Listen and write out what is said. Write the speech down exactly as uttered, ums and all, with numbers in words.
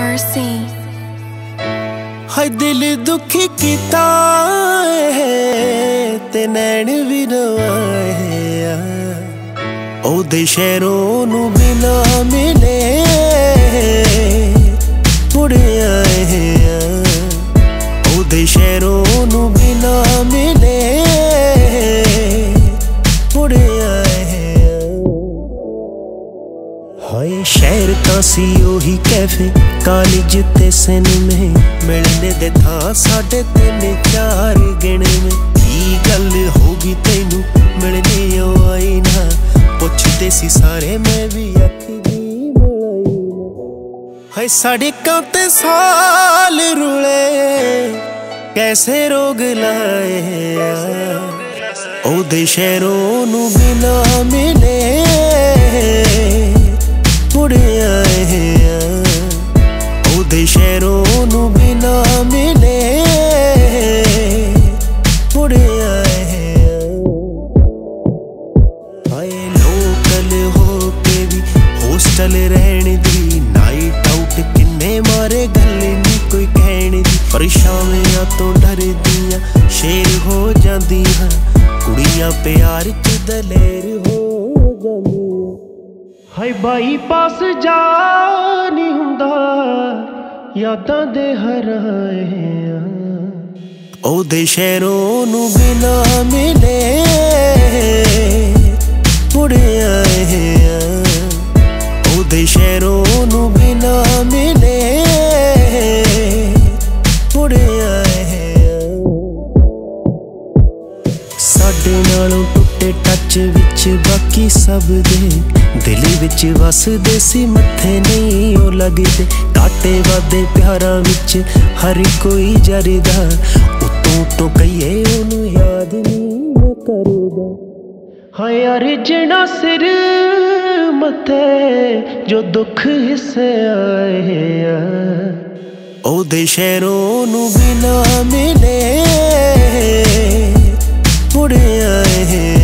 Mercy हाय दिल दुखी कीता है ते नैन भी नवाए ओदे शहरों नू बिना मिले मुड़े आए हैं ओदे शहरों नू बिना मिले मुड़े आए हैं। हाय शहर का सी ओही कैफे कॉलेज ते सिनेमे मिलने दे था साढ़े तीन चार गिने में की गल होगी तेनू मिलने आई ना पुछते सी सारे मैं भी आखी दी मलाई ना। हाय सड़कों ते साल रुले कैसे रोग लाए ओदे शहरों नू बिना मिले मुड़े आए हैं ओदे शहरों नू बिना मिले मुड़े आए हैं। हाय लोकल हो के भी होस्टल रहने दी नाइट आउट किन्ने मारे गल नहीं कोई कहने दी पर शामियां तो डर दियां शेर हो जांदियां कुड़ियां प्यार च दलेर हो जांदियां। हाय बाईपास जा नहीं हुंदा यादां दे हराए ओदे शहरों नू बिना मिले मुड़े आए हैं ओदे शहरों नू बिना मिले मुड़े आए हैं। साडे नालों टुटे टच विच बाकी सब दे दिल विच वसदे सी मत्थे नहीं ओ लगदे काटे वादे प्यारां विच हर कोई जरदा उतों तो कहिए ओनू याद नहीं करदा। हाय अर्जना सिर मत्थे जो दुख हिस्से आए ओदे शहरों नू बिना मिले मुड़े आए हैं